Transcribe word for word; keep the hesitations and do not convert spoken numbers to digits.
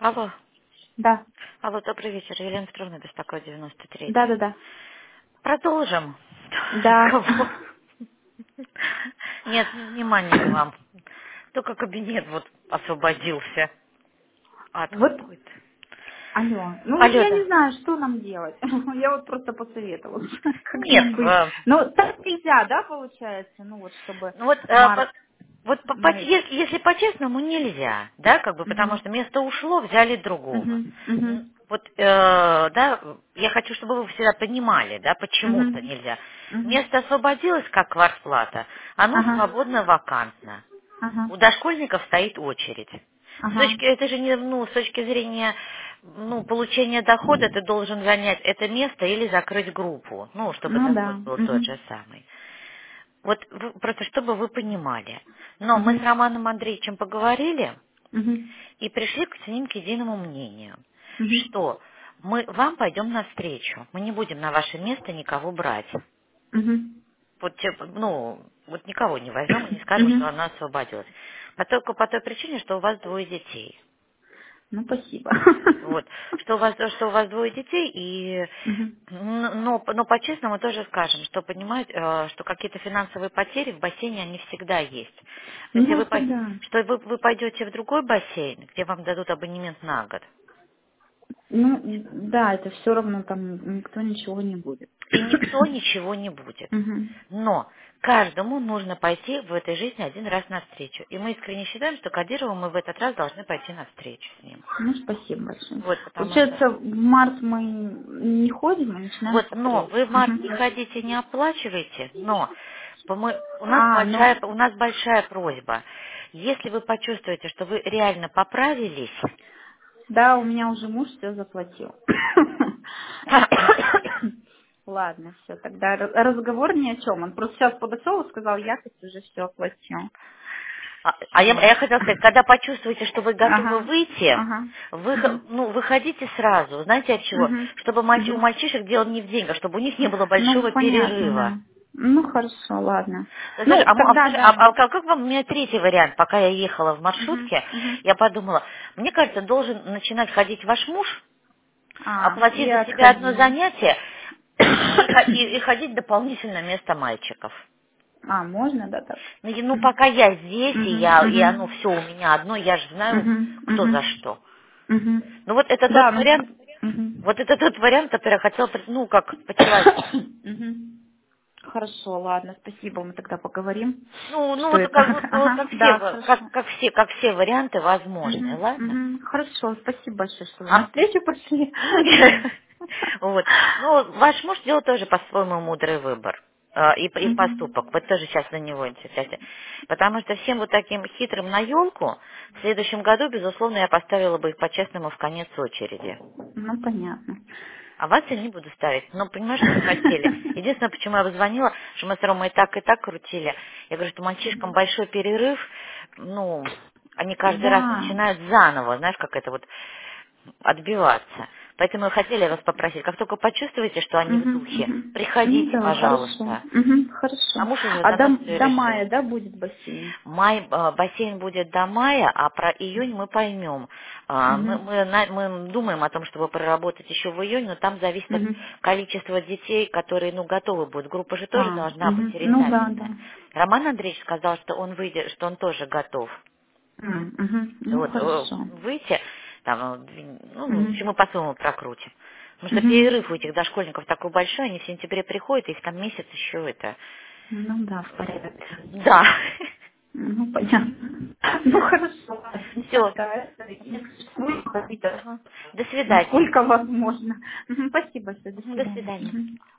Алло. Да, Алло, добрый вечер. Елена Петровна беспокоит девяносто да, третий. да, да. Продолжим Да. разговор. Нет, внимание к вам. Только кабинет вот освободился от Вот, какой-то. алло. Ну вот Алло, я не да. знаю, что нам делать. Я вот просто посоветовала, как Нет, нам быть. э, Ну, так нельзя, да, получается? Ну вот, чтобы ну вот, э, Марс по- вот по- по- мы... если, если по-честному, нельзя, да, как бы, потому Угу, что место ушло, взяли другого. угу, угу, М, Вот, э, да, я хочу, чтобы вы всегда понимали, да, почему-то угу, нельзя. угу. Место освободилось как квартплата, оно Ага, свободно вакантно. ага, У дошкольников стоит очередь. С ага. точки, это же не, ну, с точки зрения, ну, получения дохода ты должен занять это место или закрыть группу, ну, чтобы Ну да. доход был тот Угу, же самый. Вот вы- просто чтобы вы понимали. Но мы с угу, Романом Андреевичем поговорили угу, и пришли к с ним к единому мнению, угу, что мы вам пойдем навстречу, мы не будем на ваше место никого брать. угу, Вот, те- ну, вот никого не возьмем и не скажем, угу. что она освободилась. А только по той причине, что у вас двое детей. Ну, спасибо. Вот, что у вас, что у вас двое детей, и Угу. н- но, но по-честному тоже скажем, что понимать, э, что какие-то финансовые потери в бассейне, они всегда есть. Что если Ну, вы, это пой- да. что вы, вы пойдете в другой бассейн, где вам дадут абонемент на год, Ну, да, это все равно там никто ничего не будет. и никто ничего не будет. Мгм. Но каждому нужно пойти в этой жизни один раз навстречу. И мы искренне считаем, что Кадирову мы в этот раз должны пойти навстречу с ним. Ну, спасибо большое. Вот, потому что Получается, в март мы не ходим, мы начинаем вот, с но апреля. вы в март не Мгм. ходите, не оплачиваете, но по мы- у нас А, ну, большая, у нас большая просьба. Если вы почувствуете, что вы реально поправились, да, у меня уже муж все заплатил. Ладно, все, тогда ра- разговор ни о чем. Он просто сейчас подошел и сказал, я тут уже все оплатил. а, а я, а Вот. я хотела сказать, когда почувствуете, что вы готовы Ага, выйти, ага. вы, х- Мгм. ну, выходите сразу. Знаете от чего? Мгм. Чтобы мальч- у Мгм. мальчишек дело не в деньгах, чтобы у них не было Ну, большого понятно, перерыва. да. Ну, хорошо, ладно. Слушай, Ну, а, м- а тогда скажи, а- да. а как, как вам, у меня третий вариант, пока я ехала в Мгм, маршрутке, мгм. я подумала, мне кажется, должен начинать ходить ваш муж, А, и оплатить за себя одно отходить. занятие и, хо- и- и ходить дополнительно вместо мальчиков. А, можно, да, так? Ну, и- ну, пока я здесь, и, Мгм, я, и оно мгм, все у меня одно, я же знаю, мгм, кто за мгм, что. мгм. Ну, вот это тот Да, ну, вариант, мгм. вот это тот вариант, который я хотела, пред- ну, как по-человечески. Мгм. Хорошо, ладно, спасибо, мы тогда поговорим, Ну, ну, что вот это. как, вот, вот Ага, как все, да, в- как, хорошо. как все, как все варианты возможны, Мгм, ладно? мгм. Хорошо, спасибо большое, что вы А навстречу пошли. Вот. Ну, ваш муж сделал тоже по-своему мудрый выбор э, и, и Мгм. поступок. Вот тоже сейчас на него интересует. Потому что всем вот таким хитрым на елку в следующем году, безусловно, я поставила бы их по-честному в конец очереди. Ну, понятно. А вас я не буду ставить. Но понимаешь, что вы хотели? Единственное, почему я позвонила, что мы с Ромой и так и так крутили. Я говорю, что мальчишкам большой перерыв, ну, они каждый раз Да. начинают заново, знаешь, как это вот отбиваться. Поэтому мы хотели вас попросить, как только почувствуете, что они в Мгм, духе, мгм. Ну приходите, да, хорошо. пожалуйста. Мгм, А хорошо. муж уже А за до, нас все до решил. мая, да, будет бассейн? Май, э, бассейн будет до мая, а про июнь мы поймем. А, Мы, Угу. мы на- мы думаем о том, чтобы проработать еще в июне, но там зависит от Угу. количества детей, которые ну, готовы будут. Группа же тоже А, должна быть угу. Ну да, да. рентабельная. Роман Андреевич сказал, что он выйдет, что он тоже готов. М, мгм. Ну Вот, э, хорошо. выйти, там, э, две- ну, в Угу. общем, мы по-своему прокрутим. Потому что Угу. перерыв у этих дошкольников такой большой, они в сентябре приходят, их там месяц еще это. Ну да, в порядке. Да. Ну понятно. Ну хорошо, ладно, Все. тогда это, если вы хотите, Ага. До свидания. насколько возможно. Мгм. Спасибо, все, до Мгм, До свидания. свидания. Мгм.